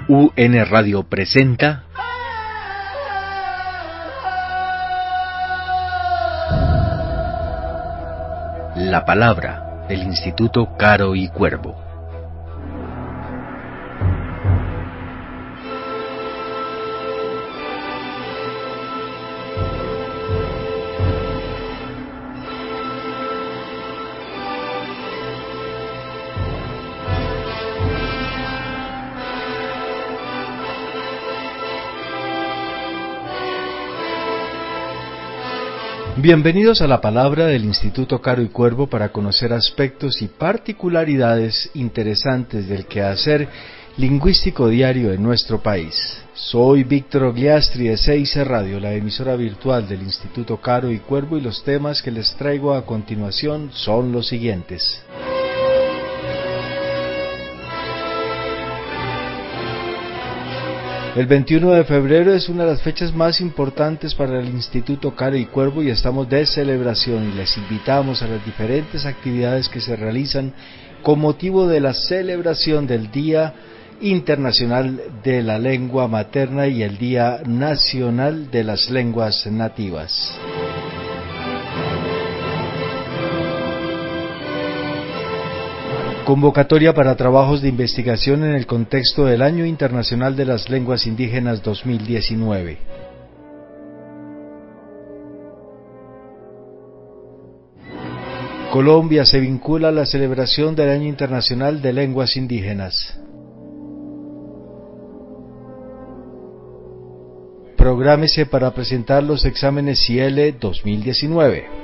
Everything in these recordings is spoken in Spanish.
UN Radio presenta La Palabra del Instituto Caro y Cuervo. Bienvenidos a La Palabra del Instituto Caro y Cuervo para conocer aspectos y particularidades interesantes del quehacer lingüístico diario en nuestro país. Soy Víctor Ogliastri de CIC Radio, la emisora virtual del Instituto Caro y Cuervo, y los temas que les traigo a continuación son los siguientes. El 21 de febrero es una de las fechas más importantes para el Instituto Caro y Cuervo y estamos de celebración y les invitamos a las diferentes actividades que se realizan con motivo de la celebración del Día Internacional de la Lengua Materna y el Día Nacional de las Lenguas Nativas. Convocatoria para trabajos de investigación en el contexto del Año Internacional de las Lenguas Indígenas 2019. Colombia se vincula a la celebración del Año Internacional de Lenguas Indígenas. Prográmese para presentar los exámenes CIELE 2019.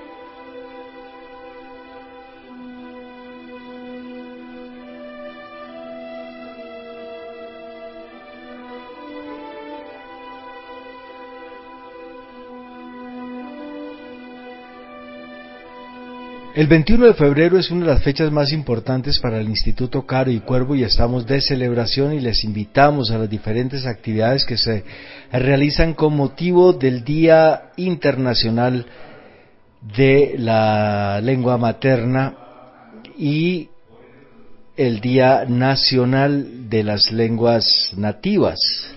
El 21 de febrero es una de las fechas más importantes para el Instituto Caro y Cuervo y estamos de celebración y les invitamos a las diferentes actividades que se realizan con motivo del Día Internacional de la Lengua Materna y el Día Nacional de las Lenguas Nativas.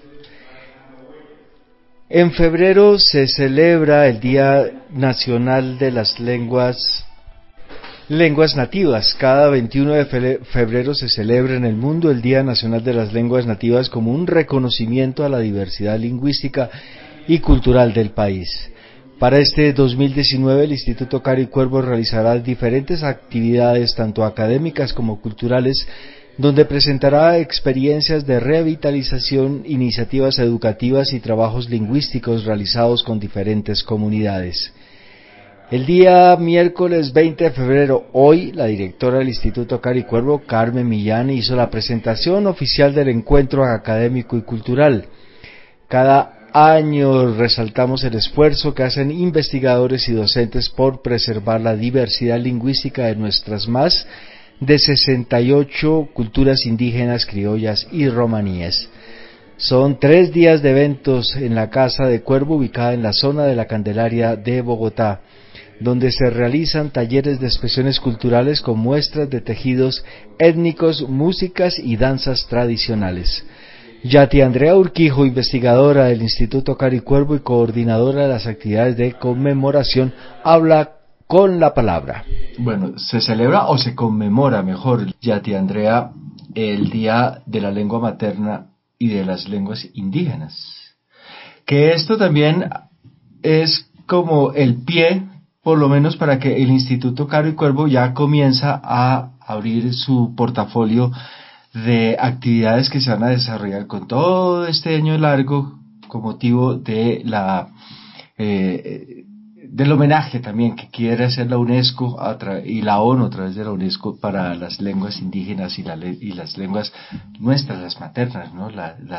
En febrero se celebra el Día Nacional de las Lenguas Nativas. Cada 21 de febrero se celebra en el mundo el Día Nacional de las Lenguas Nativas como un reconocimiento a la diversidad lingüística y cultural del país. Para este 2019 el Instituto Caro y Cuervo realizará diferentes actividades tanto académicas como culturales, donde presentará experiencias de revitalización, iniciativas educativas y trabajos lingüísticos realizados con diferentes comunidades. El día miércoles 20 de febrero, hoy, la directora del Instituto Caro y Cuervo, Carmen Millán, hizo la presentación oficial del encuentro académico y cultural. Cada año resaltamos el esfuerzo que hacen investigadores y docentes por preservar la diversidad lingüística de nuestras más de 68 culturas indígenas, criollas y romaníes. Son 3 días de eventos en la Casa de Cuervo, ubicada en la zona de la Candelaria de Bogotá, donde se realizan talleres de expresiones culturales con muestras de tejidos étnicos, músicas y danzas tradicionales. Yati Andrea Urquijo, investigadora del Instituto Caro y Cuervo y coordinadora de las actividades de conmemoración, habla con la palabra. Bueno, se celebra o se conmemora, mejor, Yati Andrea, el Día de la Lengua Materna y de las Lenguas Indígenas. Que esto también es como el pie, por lo menos para que el Instituto Caro y Cuervo ya comienza a abrir su portafolio de actividades que se van a desarrollar con todo este año largo con motivo de del homenaje también que quiere hacer la UNESCO y la ONU a través de la UNESCO para las lenguas indígenas y las lenguas nuestras, las maternas, ¿no?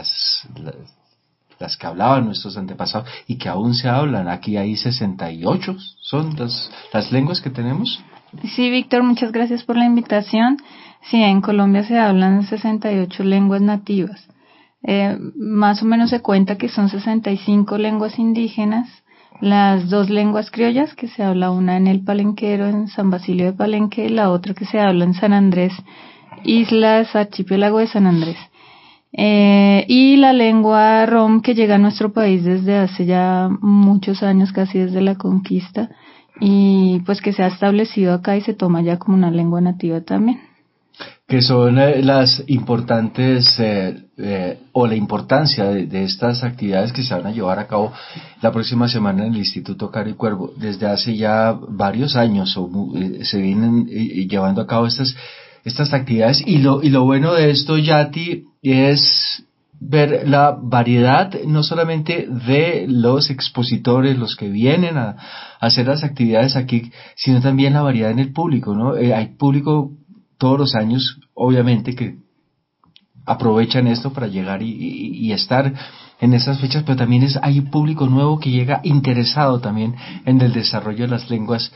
Las que hablaban nuestros antepasados y que aún se hablan. Aquí hay 68, son las lenguas que tenemos. Sí, Víctor, muchas gracias por la invitación. Sí, en Colombia se hablan 68 lenguas nativas. Más o menos se cuenta que son 65 lenguas indígenas, las 2 lenguas criollas, que se habla una en el Palenquero, en San Basilio de Palenque, la otra que se habla en San Andrés, Islas Archipiélago de San Andrés. y la lengua rom, que llega a nuestro país desde hace ya muchos años, casi desde la conquista, y pues que se ha establecido acá y se toma ya como una lengua nativa también. Que son las importantes o la importancia de estas actividades que se van a llevar a cabo la próxima semana en el Instituto Caro y Cuervo. Desde hace ya varios años se vienen llevando a cabo estas actividades, y lo bueno de esto, Yati, es ver la variedad no solamente de los expositores, los que vienen a hacer las actividades aquí, sino también la variedad en el público, ¿no? Hay público todos los años, obviamente, que aprovechan esto para llegar y estar en esas fechas, pero también hay un público nuevo que llega interesado también en el desarrollo de las lenguas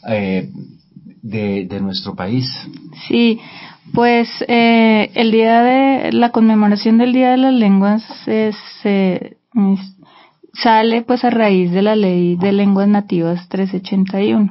de nuestro país. Sí, pues el día de la conmemoración del Día de las Lenguas sale pues a raíz de la Ley de Lenguas Nativas 381.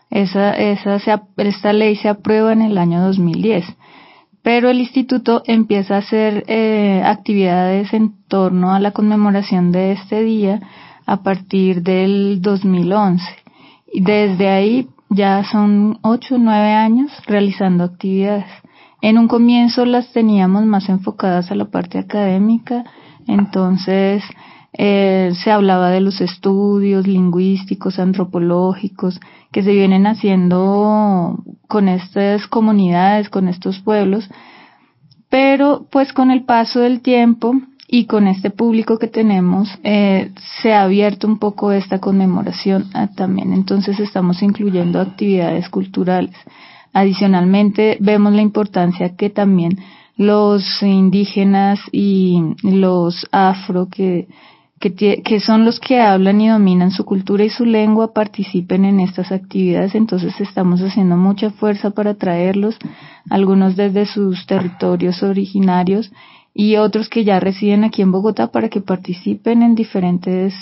Esta ley se aprueba en el año 2010, pero el instituto empieza a hacer actividades en torno a la conmemoración de este día a partir del 2011. Y desde ahí ya son 8 o 9 años realizando actividades. En un comienzo las teníamos más enfocadas a la parte académica, entonces se hablaba de los estudios lingüísticos, antropológicos, que se vienen haciendo con estas comunidades, con estos pueblos, pero pues con el paso del tiempo y con este público que tenemos, se ha abierto un poco esta conmemoración también, entonces estamos incluyendo actividades culturales. Adicionalmente, vemos la importancia que también los indígenas y los afro, que son los que hablan y dominan su cultura y su lengua, participen en estas actividades. Entonces estamos haciendo mucha fuerza para traerlos, algunos desde sus territorios originarios y otros que ya residen aquí en Bogotá, para que participen en diferentes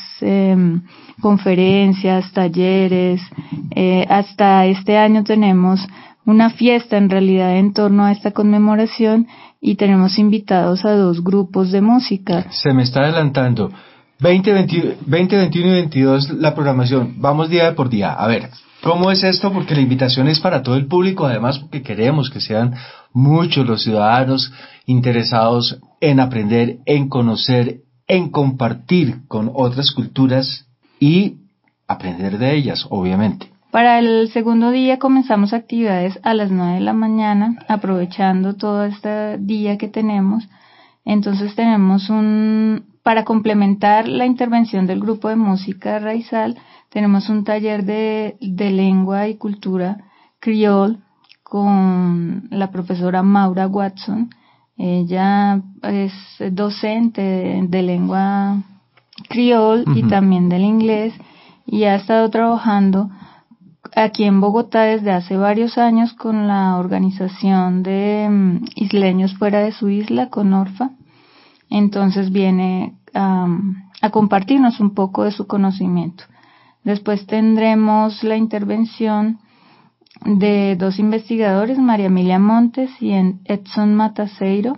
conferencias, talleres. Hasta este año tenemos una fiesta en realidad en torno a esta conmemoración y tenemos invitados a 2 grupos de música. Se me está adelantando. 20, 21 y 22 la programación. Vamos día por día. A ver, ¿cómo es esto? Porque la invitación es para todo el público, además porque queremos que sean muchos los ciudadanos interesados en aprender, en conocer, en compartir con otras culturas y aprender de ellas, obviamente. Para el segundo día comenzamos actividades a las 9 de la mañana, aprovechando todo este día que tenemos. Entonces tenemos para complementar la intervención del grupo de música Raizal, tenemos un taller de lengua y cultura criol con la profesora Maura Watson. Ella es docente de lengua criol y también del inglés, y ha estado trabajando aquí en Bogotá desde hace varios años con la organización de isleños fuera de su isla, con Orfa. Entonces viene a compartirnos un poco de su conocimiento. Después tendremos la intervención de 2 investigadores, María Emilia Montes y Edson Mataseiro,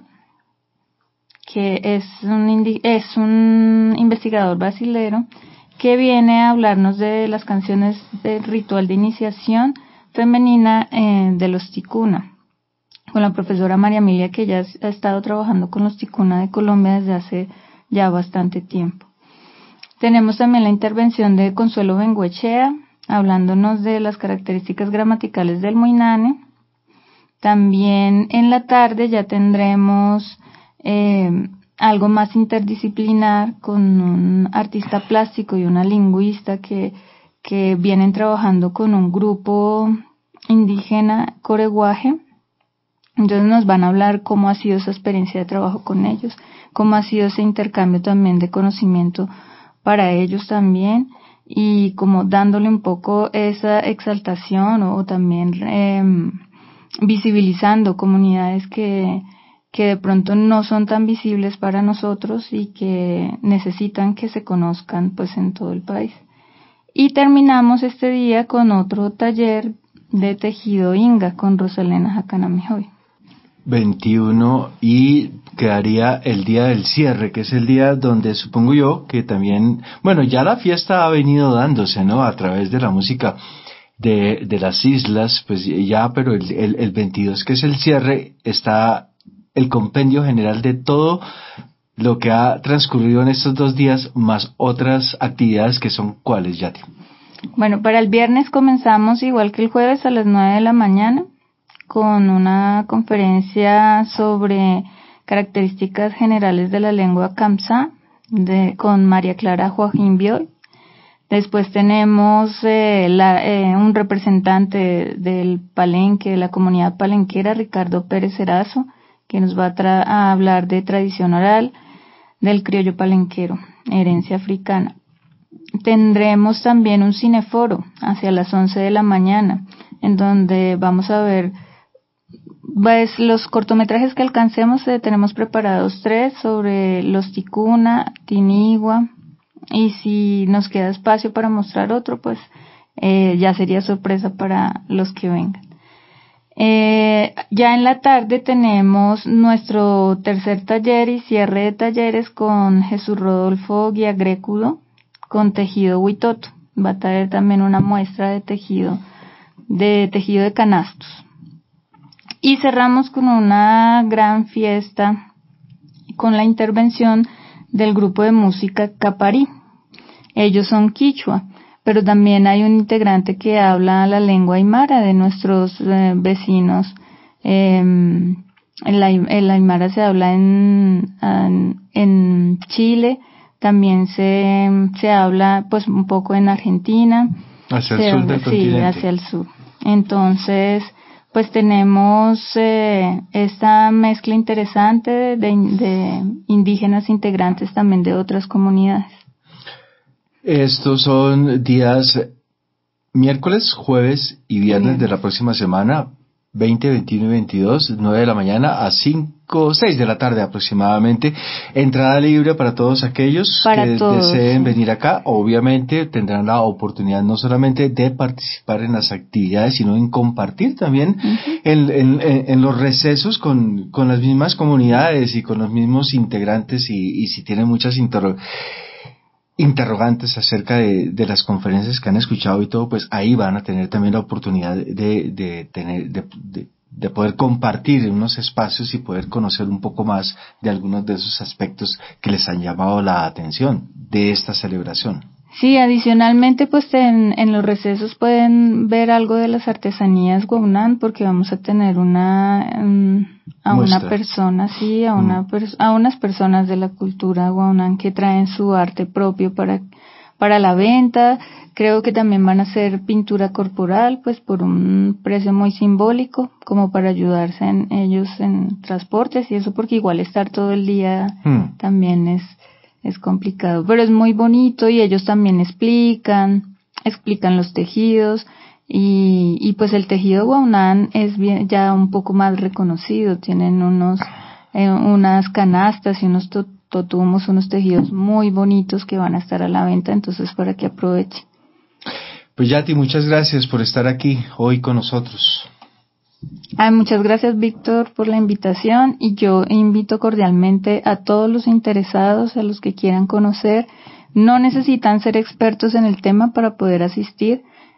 que es un investigador brasilero que viene a hablarnos de las canciones del ritual de iniciación femenina de los ticuna, con la profesora María Emilia, que ya ha estado trabajando con los ticuna de Colombia desde hace ya bastante tiempo. Tenemos también la intervención de Consuelo Bengoechea, hablándonos de las características gramaticales del Muinane. También en la tarde ya tendremos algo más interdisciplinar con un artista plástico y una lingüista que vienen trabajando con un grupo indígena coreguaje. Entonces nos van a hablar cómo ha sido esa experiencia de trabajo con ellos, cómo ha sido ese intercambio también de conocimiento para ellos también, y como dándole un poco esa exaltación o también visibilizando comunidades que de pronto no son tan visibles para nosotros y que necesitan que se conozcan pues en todo el país. Y terminamos este día con otro taller de tejido inga con Rosalena Jacanamijoy. 21 y quedaría el día del cierre, que es el día donde supongo yo que también, bueno, ya la fiesta ha venido dándose, ¿no? A través de la música de las islas, pues ya, pero el 22, que es el cierre, está el compendio general de todo lo que ha transcurrido en estos 2 días, más otras actividades que son ¿cuáles, Yati? Bueno, para el viernes comenzamos igual que el jueves a las 9 de la mañana con una conferencia sobre características generales de la lengua Kamsá con María Clara Joaquín Bioy. Después tenemos un representante del Palenque, de la comunidad palenquera, Ricardo Pérez Erazo, que nos va a hablar de tradición oral del criollo palenquero, herencia africana. Tendremos también un cineforo hacia las 11 de la mañana, en donde vamos a ver los cortometrajes que alcancemos. Tenemos preparados 3 sobre los ticuna, tinigua, y si nos queda espacio para mostrar otro, pues ya sería sorpresa para los que vengan. Ya en la tarde tenemos nuestro tercer taller y cierre de talleres con Jesús Rodolfo Guiagrécudo con tejido huitoto. Va a traer también una muestra de tejido de canastos. Y cerramos con una gran fiesta con la intervención del grupo de música Caparí. Ellos son quichua, pero también hay un integrante que habla la lengua aymara de nuestros vecinos. El aymara se habla en Chile, también se habla pues un poco en Argentina. Hacia el sur del continente. Sí, hacia el sur. Entonces, pues tenemos esta mezcla interesante de indígenas integrantes también de otras comunidades. Estos son días miércoles, jueves y viernes de la próxima semana, 20, 21 y 22, 9 de la mañana a 6 de la tarde aproximadamente. Entrada libre para todos aquellos que deseen venir acá. Obviamente tendrán la oportunidad no solamente de participar en las actividades, sino en compartir también en los recesos con las mismas comunidades y con los mismos integrantes, y si tienen muchas interrogantes acerca de las conferencias que han escuchado y todo, pues ahí van a tener también la oportunidad de poder compartir en unos espacios y poder conocer un poco más de algunos de esos aspectos que les han llamado la atención de esta celebración. Sí, adicionalmente pues en los recesos pueden ver algo de las artesanías guaunán, porque vamos a tener una persona, sí, a unas personas de la cultura guaunán que traen su arte propio para la venta. Creo que también van a hacer pintura corporal, pues por un precio muy simbólico, como para ayudarse en ellos en transportes y eso, porque igual estar todo el día también es complicado, pero es muy bonito y ellos también explican los tejidos y pues el tejido guaunán es bien, ya un poco más reconocido. Tienen unas canastas y unos totumos, unos tejidos muy bonitos que van a estar a la venta, entonces para que aprovechen. Pues Yati, muchas gracias por estar aquí hoy con nosotros. Muchas gracias, Víctor, por la invitación, y yo invito cordialmente a todos los interesados, a los que quieran conocer. No necesitan ser expertos en el tema para poder asistir.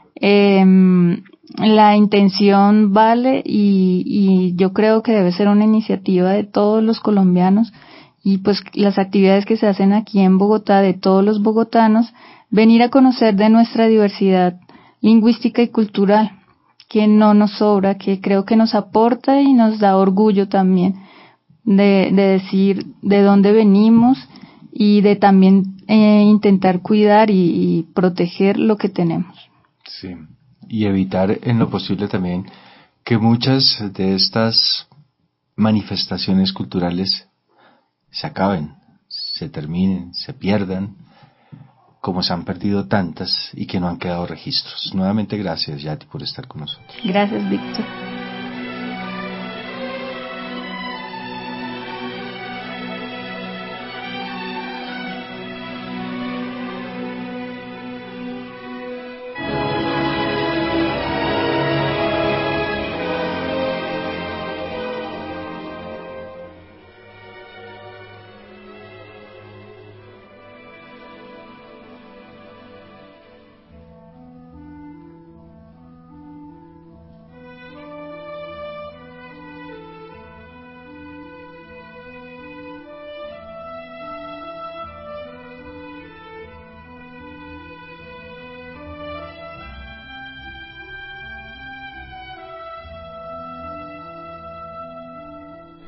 La intención vale y yo creo que debe ser una iniciativa de todos los colombianos, y pues las actividades que se hacen aquí en Bogotá, de todos los bogotanos, venir a conocer de nuestra diversidad lingüística y cultural, que no nos sobra, que creo que nos aporta y nos da orgullo también de decir de dónde venimos y de también intentar cuidar y proteger lo que tenemos. Sí, y evitar en lo posible también que muchas de estas manifestaciones culturales se acaben, se terminen, se pierdan, como se han perdido tantas y que no han quedado registros. Nuevamente gracias, Yati, por estar con nosotros. Gracias, Víctor.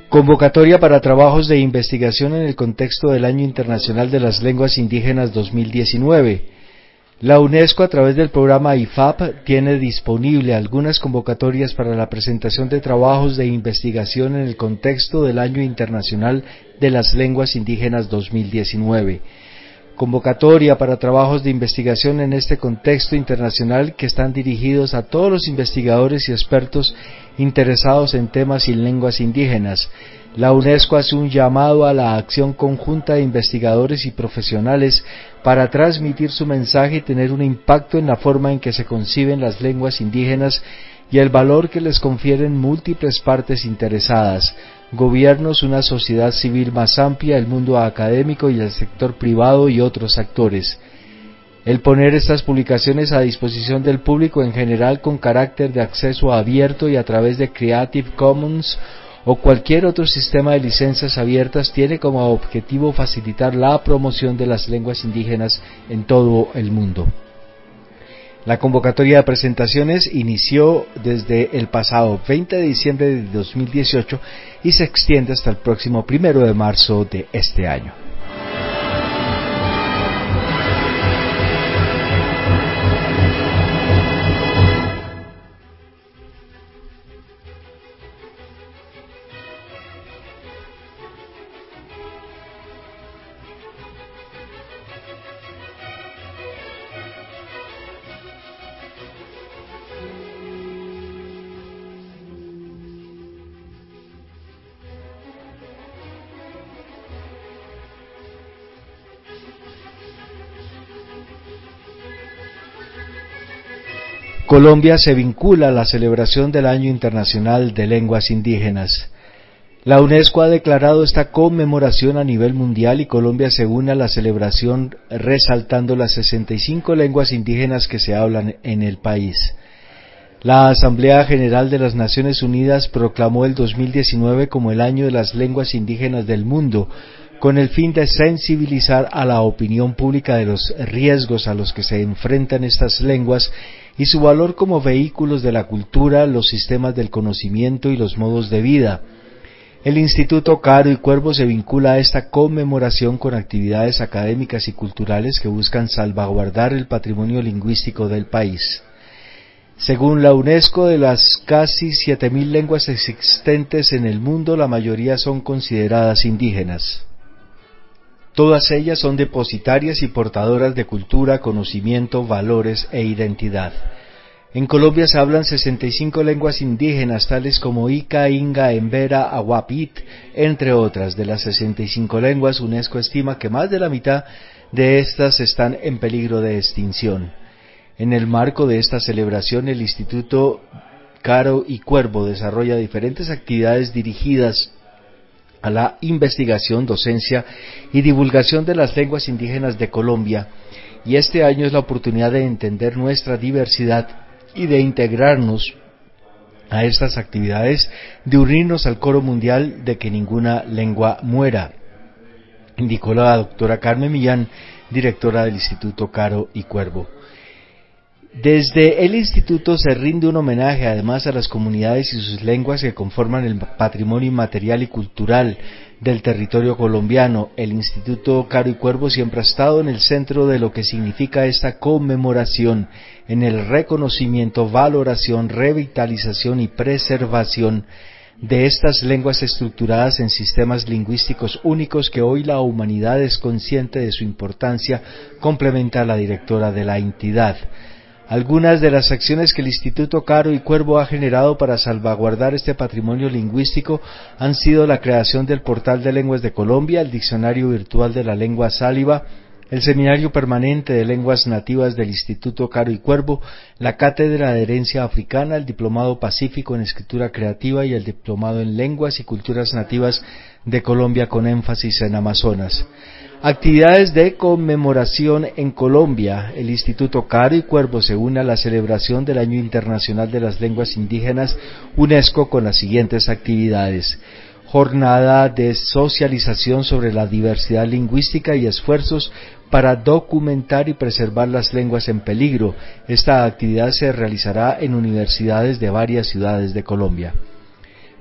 Convocatoria para trabajos de investigación en el contexto del Año Internacional de las Lenguas Indígenas 2019. La UNESCO, a través del programa IFAP, tiene disponible algunas convocatorias para la presentación de trabajos de investigación en el contexto del Año Internacional de las Lenguas Indígenas 2019. Convocatoria para trabajos de investigación en este contexto internacional que están dirigidos a todos los investigadores y expertos interesados en temas y lenguas indígenas. La UNESCO hace un llamado a la acción conjunta de investigadores y profesionales para transmitir su mensaje y tener un impacto en la forma en que se conciben las lenguas indígenas y el valor que les confieren múltiples partes interesadas, gobiernos, una sociedad civil más amplia, el mundo académico y el sector privado y otros actores. El poner estas publicaciones a disposición del público en general con carácter de acceso abierto y a través de Creative Commons o cualquier otro sistema de licencias abiertas tiene como objetivo facilitar la promoción de las lenguas indígenas en todo el mundo. La convocatoria de presentaciones inició desde el pasado 20 de diciembre de 2018 y se extiende hasta el próximo 1 de marzo de este año. Colombia se vincula a la celebración del Año Internacional de Lenguas Indígenas. La UNESCO ha declarado esta conmemoración a nivel mundial y Colombia se une a la celebración resaltando las 65 lenguas indígenas que se hablan en el país. La Asamblea General de las Naciones Unidas proclamó el 2019 como el Año de las Lenguas Indígenas del Mundo, con el fin de sensibilizar a la opinión pública de los riesgos a los que se enfrentan estas lenguas y su valor como vehículos de la cultura, los sistemas del conocimiento y los modos de vida. El Instituto Caro y Cuervo se vincula a esta conmemoración con actividades académicas y culturales que buscan salvaguardar el patrimonio lingüístico del país. Según la UNESCO, de las casi 7.000 lenguas existentes en el mundo, la mayoría son consideradas indígenas. Todas ellas son depositarias y portadoras de cultura, conocimiento, valores e identidad. En Colombia se hablan 65 lenguas indígenas, tales como Ica, Inga, Embera, Aguapit, entre otras. De las 65 lenguas, UNESCO estima que más de la mitad de estas están en peligro de extinción. En el marco de esta celebración, el Instituto Caro y Cuervo desarrolla diferentes actividades dirigidas a la investigación, docencia y divulgación de las lenguas indígenas de Colombia, y este año es la oportunidad de entender nuestra diversidad y de integrarnos a estas actividades, de unirnos al coro mundial de que ninguna lengua muera, indicó la doctora Carmen Millán, directora del Instituto Caro y Cuervo. Desde el instituto se rinde un homenaje además a las comunidades y sus lenguas que conforman el patrimonio inmaterial y cultural del territorio colombiano. El Instituto Caro y Cuervo siempre ha estado en el centro de lo que significa esta conmemoración, en el reconocimiento, valoración, revitalización y preservación de estas lenguas estructuradas en sistemas lingüísticos únicos que hoy la humanidad es consciente de su importancia, complementa la directora de la entidad. Algunas de las acciones que el Instituto Caro y Cuervo ha generado para salvaguardar este patrimonio lingüístico han sido la creación del Portal de Lenguas de Colombia, el Diccionario Virtual de la Lengua Sáliva, el Seminario Permanente de Lenguas Nativas del Instituto Caro y Cuervo, la Cátedra de Herencia Africana, el Diplomado Pacífico en Escritura Creativa y el Diplomado en Lenguas y Culturas Nativas de Colombia con énfasis en Amazonas. Actividades de conmemoración en Colombia. El Instituto Caro y Cuervo se une a la celebración del Año Internacional de las Lenguas Indígenas UNESCO con las siguientes actividades: jornada de socialización sobre la diversidad lingüística y esfuerzos para documentar y preservar las lenguas en peligro. Esta actividad se realizará en universidades de varias ciudades de Colombia.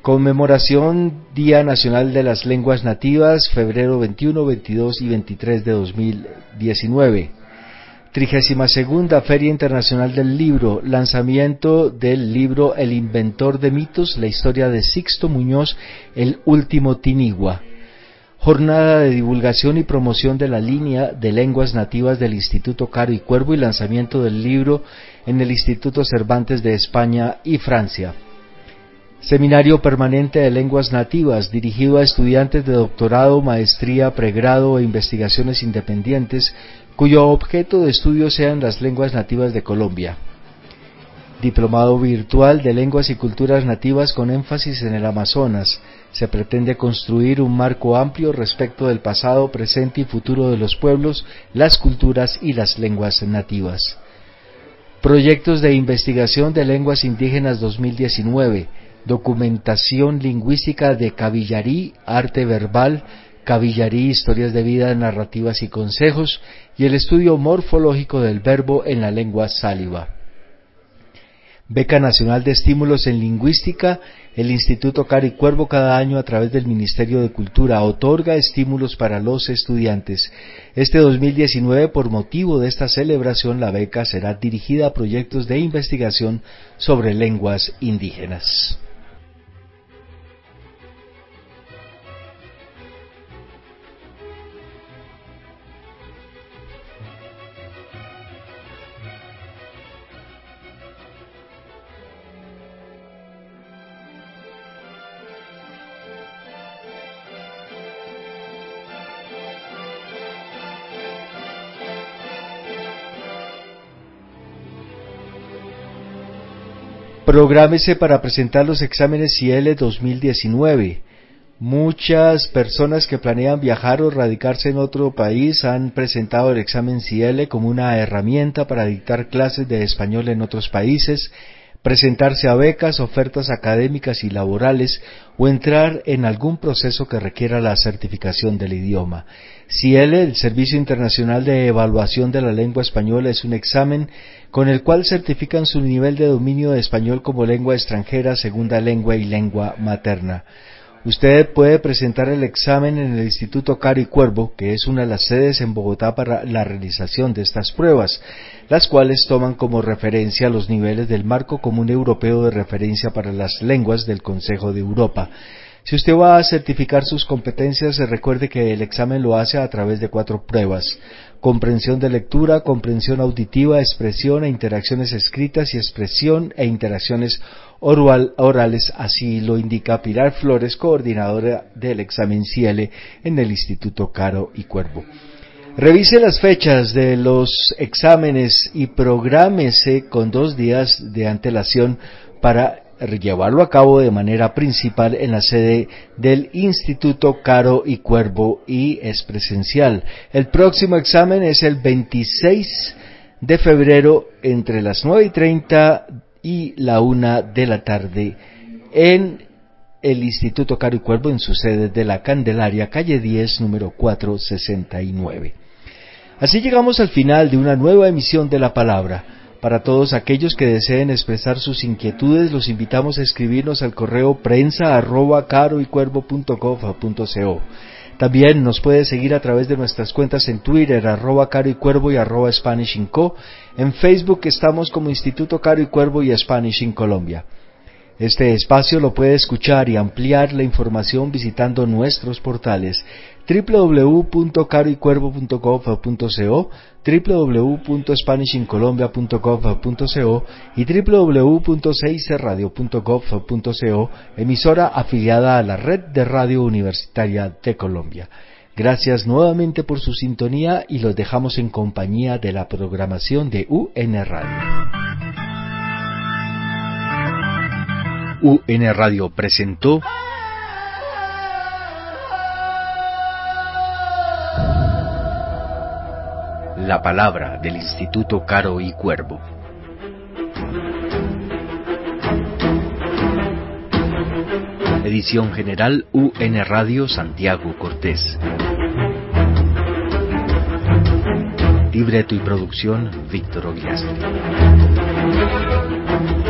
Conmemoración Día Nacional de las Lenguas Nativas, febrero 21, 22 y 23 de 2019. 32ª Feria Internacional del Libro, lanzamiento del libro El Inventor de Mitos, la historia de Sixto Muñoz, el último Tinigua. Jornada de divulgación y promoción de la línea de lenguas nativas del Instituto Caro y Cuervo y lanzamiento del libro en el Instituto Cervantes de España y Francia. Seminario Permanente de Lenguas Nativas, dirigido a estudiantes de doctorado, maestría, pregrado e investigaciones independientes, cuyo objeto de estudio sean las lenguas nativas de Colombia. Diplomado virtual de lenguas y culturas nativas con énfasis en el Amazonas. Se pretende construir un marco amplio respecto del pasado, presente y futuro de los pueblos, las culturas y las lenguas nativas. Proyectos de investigación de lenguas indígenas 2019. Documentación lingüística de Cabillarí, arte verbal, Cabillarí, historias de vida, narrativas y consejos, y el estudio morfológico del verbo en la lengua sáliva. Beca Nacional de Estímulos en Lingüística. El Instituto Caro y Cuervo cada año a través del Ministerio de Cultura otorga estímulos para los estudiantes. Este 2019, por motivo de esta celebración, la beca será dirigida a proyectos de investigación sobre lenguas indígenas. Prográmese para presentar los exámenes CIELE 2019. Muchas personas que planean viajar o radicarse en otro país han presentado el examen CIELE como una herramienta para dictar clases de español en otros países, presentarse a becas, ofertas académicas y laborales o entrar en algún proceso que requiera la certificación del idioma. CIELE, el Servicio Internacional de Evaluación de la Lengua Española, es un examen con el cual certifican su nivel de dominio de español como lengua extranjera, segunda lengua y lengua materna. Usted puede presentar el examen en el Instituto Caro y Cuervo, que es una de las sedes en Bogotá para la realización de estas pruebas, las cuales toman como referencia los niveles del Marco Común Europeo de Referencia para las Lenguas del Consejo de Europa. Si usted va a certificar sus competencias, recuerde que el examen lo hace a través de 4 pruebas: comprensión de lectura, comprensión auditiva, expresión e interacciones escritas y expresión e interacciones orales, así lo indica Pilar Flores, coordinadora del examen CIELE en el Instituto Caro y Cuervo. Revise las fechas de los exámenes y prográmese con 2 días de antelación para llevarlo a cabo de manera principal en la sede del Instituto Caro y Cuervo y es presencial. El próximo examen es el 26 de febrero entre las 9:30 y la 1 de la tarde en el Instituto Caro y Cuervo en su sede de la Candelaria, calle 10, número 469. Así llegamos al final de una nueva emisión de La Palabra. Para todos aquellos que deseen expresar sus inquietudes, los invitamos a escribirnos al correo prensa@caroycuervo.gov.co. También nos puede seguir a través de nuestras cuentas en Twitter, @caroycuervo y @SpanishInCo. En Facebook estamos como Instituto Caro y Cuervo y Spanish in Colombia. Este espacio lo puede escuchar y ampliar la información visitando nuestros portales www.caroycuervo.gov.co, www.spanishincolombia.gov.co y www.6radio.gov.co, emisora afiliada a la Red de Radio Universitaria de Colombia. Gracias nuevamente por su sintonía y los dejamos en compañía de la programación de UN Radio. UN Radio presentó La Palabra del Instituto Caro y Cuervo. Edición general UN Radio Santiago Cortés. Libreto y producción Víctor Ogliastri.